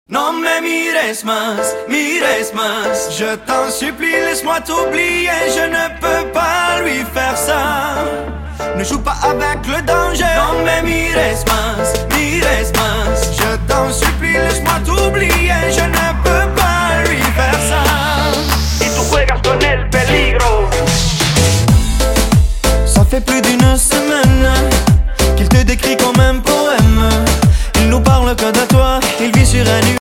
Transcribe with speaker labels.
Speaker 1: Non mais mires más, je t'en supplie, laisse-moi t'oublier, je ne peux pas lui faire ça. Ne joue pas avec le danger. Non mais mires más, je t'en supplie, laisse-moi t'oublier, je ne peux pas lui faire ça.
Speaker 2: Y tú juegas con el peligro.
Speaker 1: Ça fait plus d'une semaine